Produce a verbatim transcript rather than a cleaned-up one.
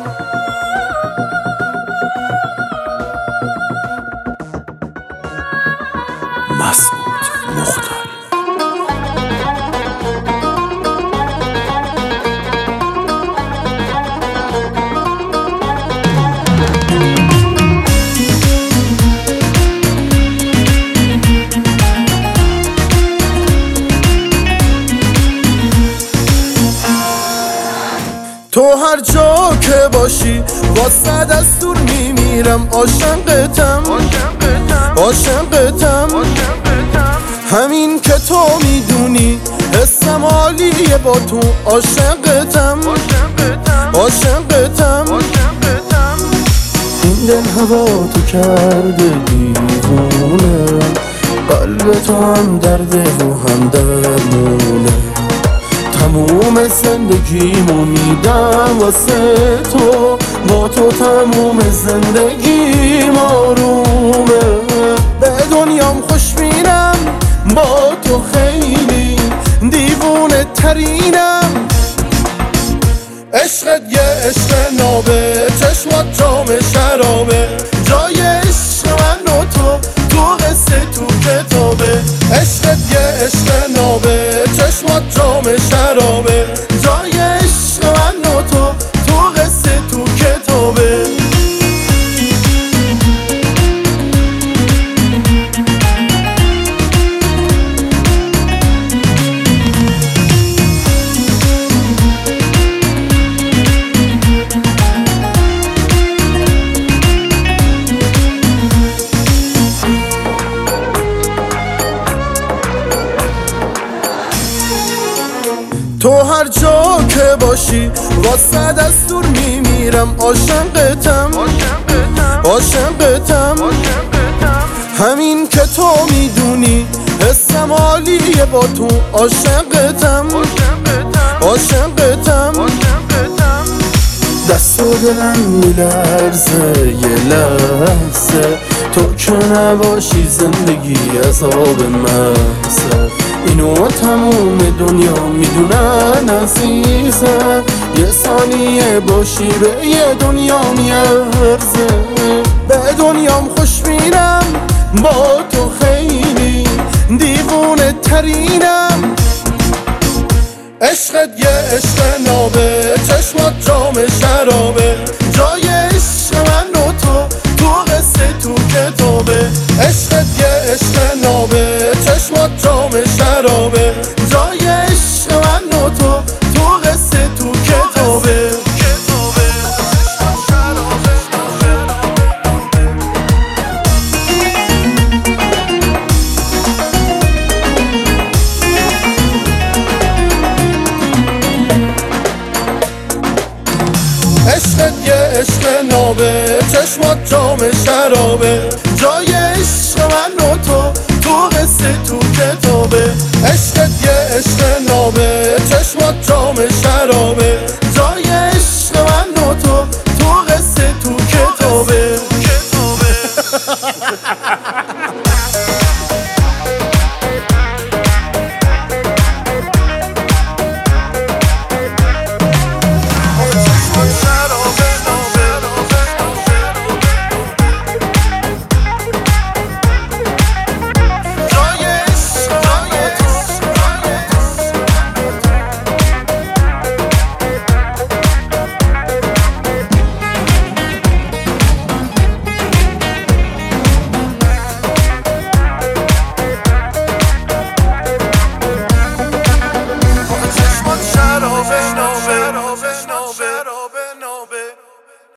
مسعود مختاری. تو هر جا که باشی واسه دستور میمیرم، عاشقتم عاشقتم همین که تو میدونی حسم عالیه با تو، عاشقتم عاشقتم این دل هوا تو کرده دیوونه، قلب تو هم درده و هم درمونه، تموم زندگیمو میدم واسه تو، با تو تموم زندگیم آرومه، به دنیام خوش بینم با تو خیلی دیوونه ترینم، عشقت یه عشق نابه، چشمات جام شرابه، جای عشق من و تو تو قصه تو کتابه، عشقت یه عشق نابه، چشمات جام شرابه، جای عشق من و تو تو قصه تو کتابه. تو هر جا که باشی واسه دستور میمیرم، عاشقتم عاشقتم همین که تو میدونی حسم عالیه با تو، عاشقتم عاشقتم دست و دلم میلرزه یه لحظه، تو که نباشی زندگی عذاب محضه، اینو تموم دنیا میدونن عزیزم، یه ثانیه باشی به یه دنیا میارزه، به دنیام خوش بینم با تو خیلی دیوونه ترینم، عشقت یه عشق نابه، چشمات جام شرابه، جای عشق من و تو تو قصه تو کتابه، عشقت یه عشق نابه، چشمات جام شرابه، جای عشق من و تو تو قصه تو کتابه. عشقت یه عشق نابه، چشمات جام شرابه، جای عشق من و تو تو قصه تو کتابه، عشقت یه عشق